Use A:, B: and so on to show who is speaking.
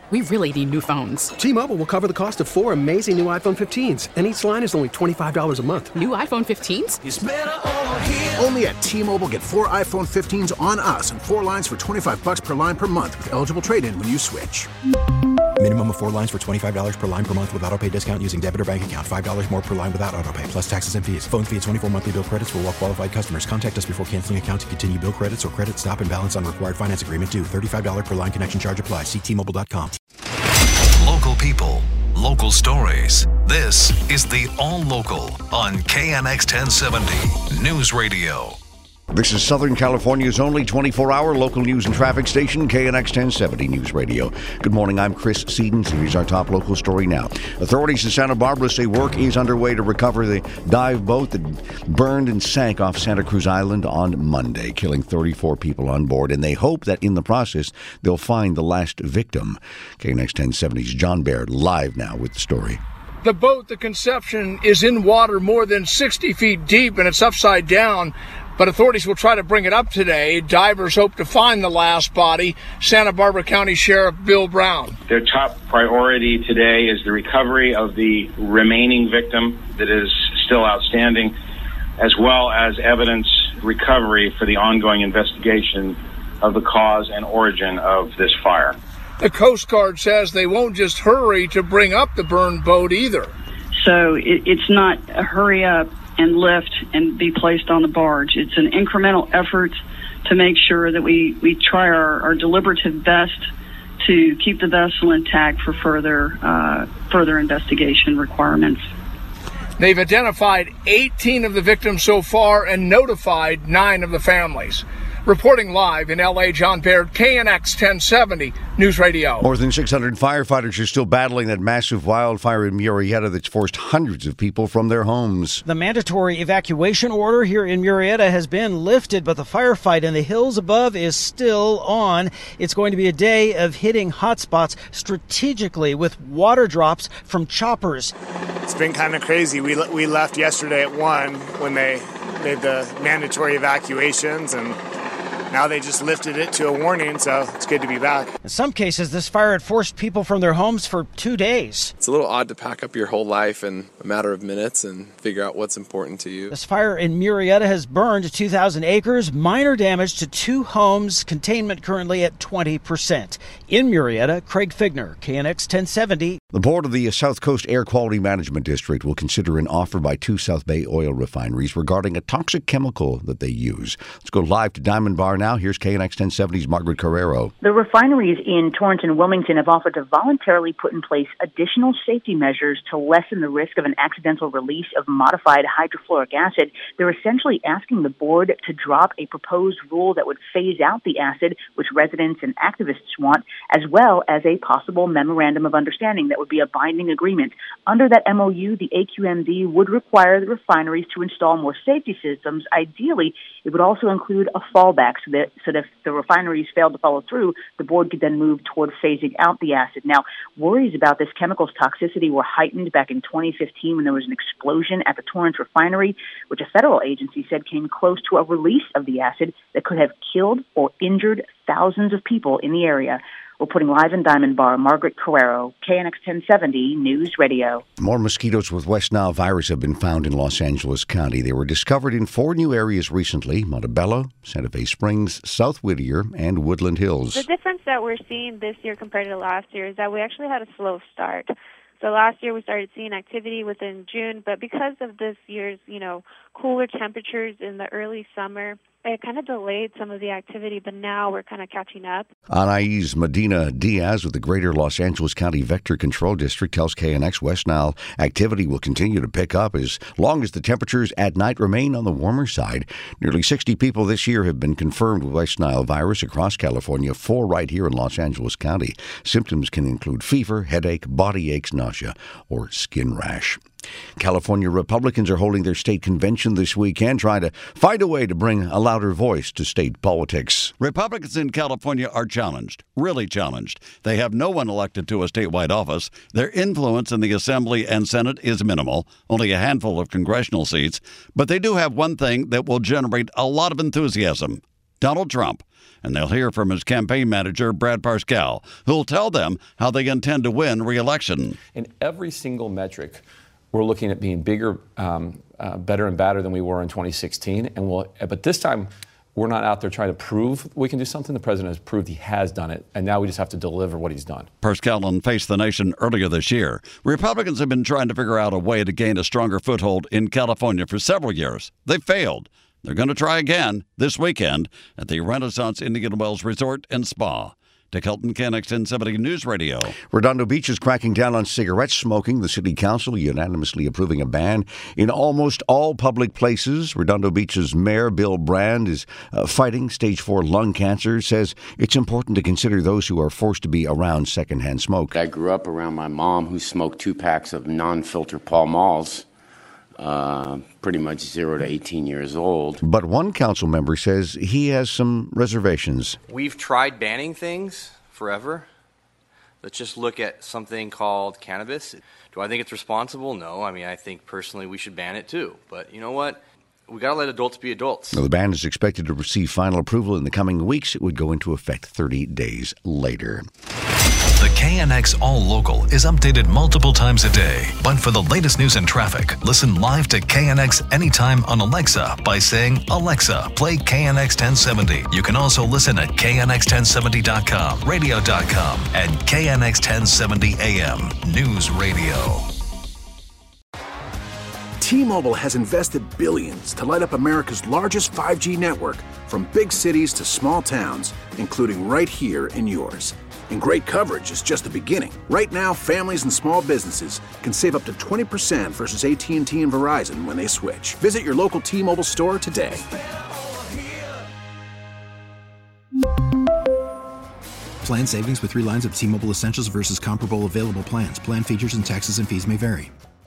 A: We really need new phones.
B: T-Mobile will cover the cost of 4 amazing new iPhone 15s, and each line is only $25 a month.
A: New iPhone 15s?
C: It's better over here.
D: Only at T-Mobile, get 4 iPhone 15s on us and 4 lines for $25 per line per month with eligible trade-in when you switch.
E: Minimum of 4 lines for $25 per line per month with autopay discount using debit or bank account. $5 more per line without autopay, plus taxes and fees. Phone fee at 24 monthly bill credits for well-qualified customers. Contact us before canceling account to continue bill credits or credit stop and balance on required finance agreement due. $35 per line connection charge applies. See T-Mobile.com.
F: Local people, local stories. This is the All Local on KNX 1070 News Radio.
G: This is Southern California's only 24-hour local news and traffic station, KNX 1070 News Radio. Good morning, I'm Chris Sedens, and here's our top local story now. Authorities in Santa Barbara say work is underway to recover the dive boat that burned and sank off Santa Cruz Island on Monday, killing 34 people on board, and they hope that in the process they'll find the last victim. KNX 1070's John Baird live now with the story.
H: The boat, the Conception, is in water more than 60 feet deep, and it's upside down. But authorities will try to bring it up today. Divers hope to find the last body. Santa Barbara County Sheriff Bill Brown.
I: Their top priority today is the recovery of the remaining victim that is still outstanding, as well as evidence recovery for the ongoing investigation of the cause and origin of this fire.
H: The Coast Guard says they won't just hurry to bring up the burned boat either.
J: So it's not a hurry up and lift and be placed on the barge. It's an incremental effort to make sure that we try our deliberative best to keep the vessel intact for further investigation requirements.
H: They've identified 18 of the victims so far and notified 9 of the families. Reporting live in L.A., John Baird, KNX 1070 News Radio.
G: More than 600 firefighters are still battling that massive wildfire in Murrieta that's forced hundreds of people from their homes.
K: The mandatory evacuation order here in Murrieta has been lifted, but the firefight in the hills above is still on. It's going to be a day of hitting hotspots strategically with water drops from choppers.
L: It's been kind of crazy. We left yesterday at 1 when they made the mandatory evacuations, and now they just lifted it to a warning, so it's good to be back.
K: In some cases, this fire had forced people from their homes for 2 days.
M: It's a little odd to pack up your whole life in a matter of minutes and figure out what's important to you.
K: This fire in Murrieta has burned 2,000 acres, minor damage to 2 homes, containment currently at 20%. In Murrieta, Craig Figner, KNX 1070.
G: The board of the South Coast Air Quality Management District will consider an offer by 2 South Bay oil refineries regarding a toxic chemical that they use. Let's go live to Diamond Bar now. Here's KNX 1070's Margaret Carrero.
N: The refineries in Torrance and Wilmington have offered to voluntarily put in place additional safety measures to lessen the risk of an accidental release of modified hydrofluoric acid. They're essentially asking the board to drop a proposed rule that would phase out the acid, which residents and activists want, as well as a possible memorandum of understanding that would be a binding agreement. Under that MOU, the AQMD would require the refineries to install more safety systems. Ideally, it would also include a fallback so that if the refineries failed to follow through, the board could then move toward phasing out the acid. Now, worries about this chemical's toxicity were heightened back in 2015 when there was an explosion at the Torrance refinery, which a federal agency said came close to a release of the acid that could have killed or injured thousands of people in the area. Reporting live in Diamond Bar, Margaret Carrero, KNX 1070 News Radio.
G: More mosquitoes with West Nile virus have been found in Los Angeles County. They were discovered in 4 new areas recently: Montebello, Santa Fe Springs, South Whittier, and Woodland Hills.
O: The difference that we're seeing this year compared to last year is that we actually had a slow start. So last year we started seeing activity within June, but because of this year's, cooler temperatures in the early summer, it kind of delayed some of the activity, but now we're kind of catching up.
G: Anais Medina Diaz with the Greater Los Angeles County Vector Control District tells KNX West Nile activity will continue to pick up as long as the temperatures at night remain on the warmer side. Nearly 60 people this year have been confirmed with West Nile virus across California, 4 right here in Los Angeles County. Symptoms can include fever, headache, body aches, nausea, or skin rash. California Republicans are holding their state convention this weekend, trying to find a way to bring a louder voice to state politics.
P: Republicans in California are challenged, really challenged. They have no one elected to a statewide office. Their influence in the Assembly and Senate is minimal, only a handful of congressional seats. But they do have one thing that will generate a lot of enthusiasm: Donald Trump. And they'll hear from his campaign manager, Brad Parscale, who'll tell them how they intend to win re-election.
C: In every single metric, we're looking at being bigger, better and badder than we were in 2016. But this time, we're not out there trying to prove we can do something. The president has proved he has done it, and now we just have to deliver what he's done.
P: Parscale faced the nation earlier this year. Republicans have been trying to figure out a way to gain a stronger foothold in California for several years. They failed. They're going to try again this weekend at the Renaissance Indian Wells Resort and Spa. Dick Hilton, KNX 1070 News Radio.
G: Redondo Beach is cracking down on cigarette smoking. The city council unanimously approving a ban in almost all public places. Redondo Beach's mayor, Bill Brand, is fighting stage 4 lung cancer, says it's important to consider those who are forced to be around secondhand smoke.
Q: I grew up around my mom, who smoked 2 packs of non-filter Pall Malls. Pretty much 0 to 18 years old.
G: But one council member says he has some reservations.
R: We've tried banning things forever. Let's just look at something called cannabis. Do I think it's responsible? No. I mean, I think personally we should ban it too. But you know what? We got to let adults be adults.
G: Now, the ban is expected to receive final approval in the coming weeks. It would go into effect 30 days later.
F: The KNX All Local is updated multiple times a day. But for the latest news and traffic, listen live to KNX anytime on Alexa by saying, Alexa, play KNX 1070. You can also listen at KNX1070.com, radio.com, and KNX 1070 AM News Radio.
D: T-Mobile has invested billions to light up America's largest 5G network, from big cities to small towns, including right here in yours. And great coverage is just the beginning. Right now, families and small businesses can save up to 20% versus AT&T and Verizon when they switch. Visit your local T-Mobile store today.
E: Plan savings with 3 lines of T-Mobile Essentials versus comparable available plans. Plan features and taxes and fees may vary.